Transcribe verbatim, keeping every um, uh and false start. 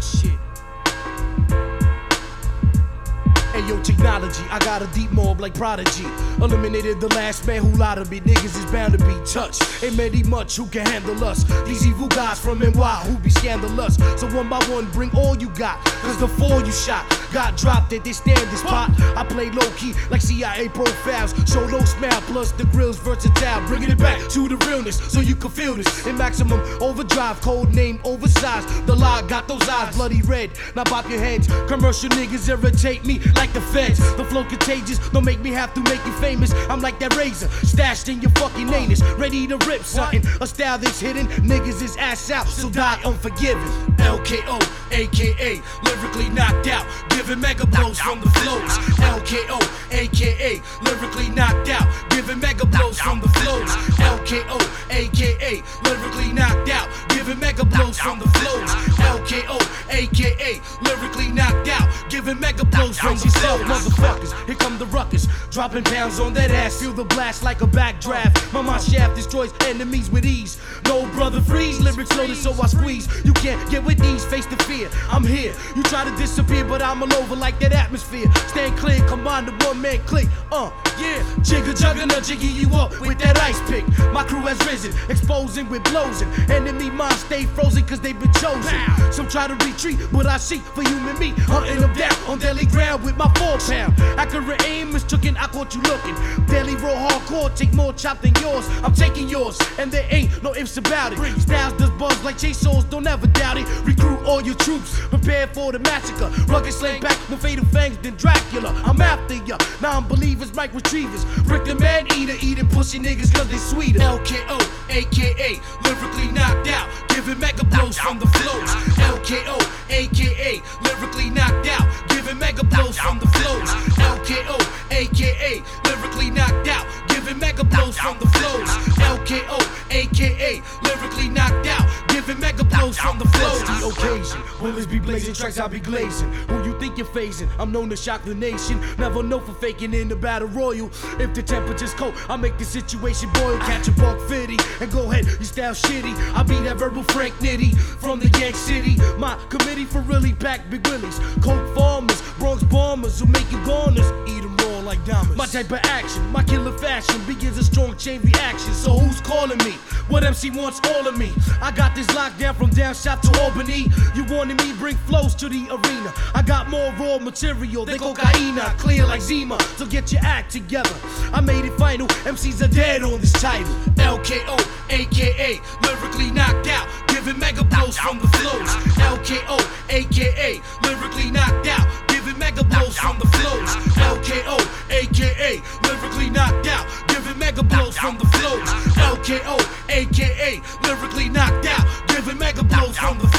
shit. Ayo, technology, I got a deep mob like Prodigy. Eliminated the last man who lied to me. Niggas is bound to be touched. Ain't many much who can handle us. These evil guys from N Y who be scandalous. So one by one, bring all you got. Cause the four you shot got dropped at this stand this spot. I play low key like C I A profiles. Show no smile, plus the grill's versatile. Bringing it back to the realness so you can feel this. In maximum overdrive, code name oversized. The lie got those eyes bloody red. Now pop your heads. Commercial niggas irritate me like the feds. The flow contagious, don't make me have to make you famous. I'm like that razor, stashed in your fucking anus, ready to rip something. A style that's hidden, niggas is ass out, so die unforgiven. L K O, aka lyrically knocked out, giving mega blows from the flows. L K O, aka lyrically knocked out, giving mega blows from the flows. L K O, aka lyrically knocked out, giving mega blows from the flows. L K O, aka lyrically knocked out, giving mega blows from the flows. Motherfuckers, here come the ruckus, dropping pounds on that ass, feel the blast like a backdraft. My mind shaft destroys enemies with ease. No brother freeze, lyrics loaded so I squeeze. You can't get with these, face the fear. I'm here, you try to disappear, but I'm all over like that atmosphere. Stand clear, come on, the one man click. Uh, yeah, jigger juggernaut, jiggy you up with that ice pick. My crew has risen, exposing with blows. And enemy minds stay frozen cause they've been chosen. Some try to retreat, but I seek for human meat, hunting them down on deadly ground with my four pound. Accurate aim is tricking, I caught you looking. Deadly raw hardcore, take more chop than yours. I'm taking yours, and there ain't no ifs about it. Styles does buzz like chainsaws, don't ever doubt it. Recruit all your troops, prepare for the massacre. Rugged slang back, more fatal fangs than Dracula. I'm after ya, non-believers, Mike retrievers. Brick the man eater, eating pussy niggas cause they sweeter. L K O, aka lyrically knocked out, giving mega blows from the flows. L K O, aka lyrically knocked out, giving mega blows from the flows. L K O, aka lyrically knocked out, giving mega blows from the flows. L K O, aka lyrically knocked out, giving mega blows from the flows. The occasion, bullets be blazing, tracks I be glazing. Who you think you're phasing? I'm known to shock the nation. Never know for faking in the battle royal. If the temperature's cold, I make the situation boil. Catch a buck fifty and go ahead, you style shitty. I be that verbal Frank Nitty from the Yank City. My committee for really back big willies. Coke farmers, Bronx bombers who make you goners. Eat them raw like diamonds. My type of action, my killer fashion begins a strong chain reaction. So who's calling me? What M C wants all of me? I got this lockdown from down south to Albany. You wanted me bring flows to the arena. I got more raw material than cocaine, clear like Zima. So get your act together. I made it final. M Cs are dead on this title. L K O, aka lyrically knocked out, giving mega blows from the flows. L K O, aka lyrically knocked out, giving mega blows from the flows. L K O, aka lyrically knocked out, giving mega blows from the flows. L K O, aka lyrically knocked out, giving mega blows from the flows.